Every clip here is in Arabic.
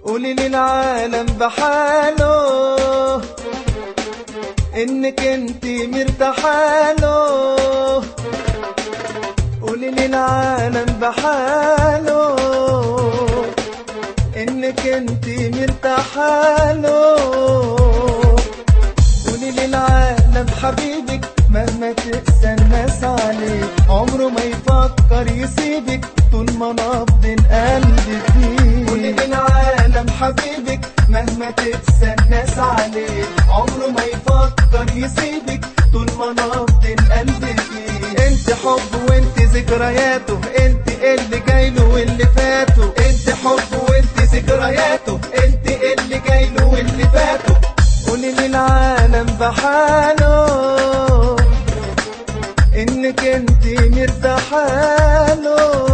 قولي للعالم بحاله انك انتي مرتاحاله. قولي للعالم بحاله انك انتي مرتاحاله. قولي للعالم حبيبك مهما تقسى الناس عليه عمره ما يفكر يسيبك طول ما نبض القلب فيه. قولي للعالم حبيبك مهما تقسى الناس عليه عمره ما يفكر يسيبك طول ما نبض القلب فيه. انت حب وانت ذكرياته، انت اللي جايله واللي فاته. انت حب وانت ذكرياته، انت اللي جايله واللي فاته. قولي للعالم بحاله انك انت مرتاحاله.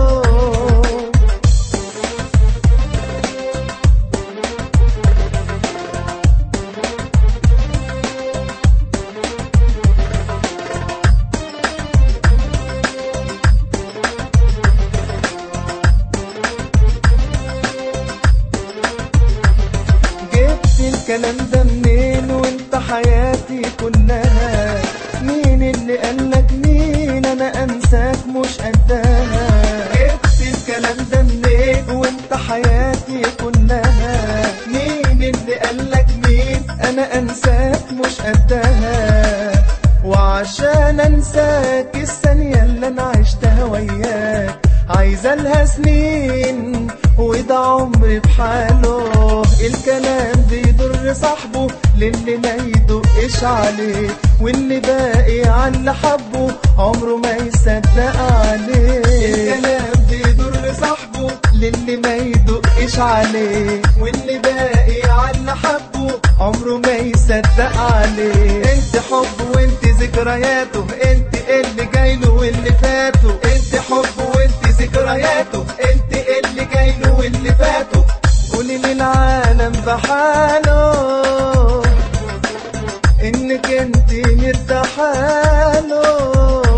الكلام ده منين وانت حياتي كلها؟ مين اللي قالك مين انا انساك مش قدها؟ جبت الكلام ده منين وانت حياتي كلها؟ مين اللي قالك مين انا انساك مش قدها؟ وعشان انساك الثانية اللي انا عشتها وياك عايزة لها سنين وده عمري بحاله. الكلام بيضر صاحبه للي ما يدقش عليه، واللي باقي على اللي حبه عمره ما يصدق عليه. الكلام بيضر صاحبه للي ما يدقش عليه، واللي باقي على اللي حبه عمره ما يصدق عليه. انت حب وانت ذكرياته، انت اللي جايله واللي فاته. انت حب وانت ذكرياته، انت اللي جايله واللي فاته. قولي للعالم بحاله انك انت مرتاحاله.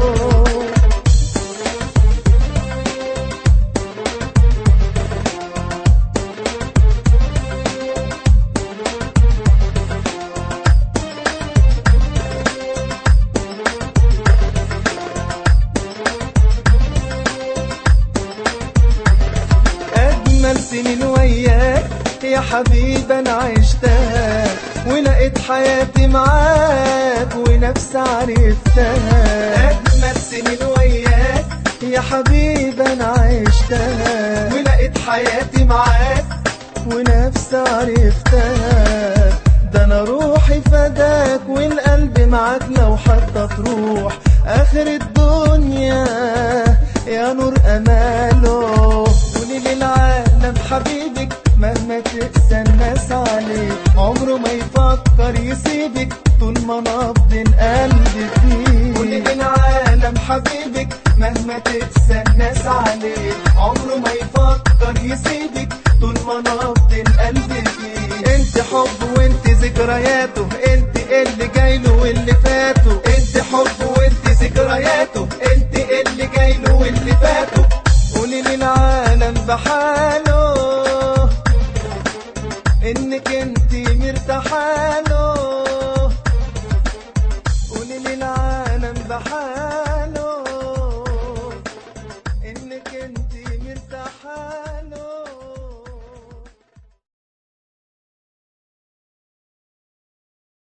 أجمل سنين وياك يا حبيبي أنا عشتها، ولقيت حياتي معاك ونفسي عرفتها. أجمل سنين وياك يا حبيبي أنا عشتها، ولقيت حياتي معاك ونفسي عرفتها. ده أنا روحي فداك والقلب معاك لو حتى تروح آخر الدنيا يا نور أماله. قولي للعالم حبيبك مهما تقسى الناس عليه عمره ما يفكر يسيبك طول ما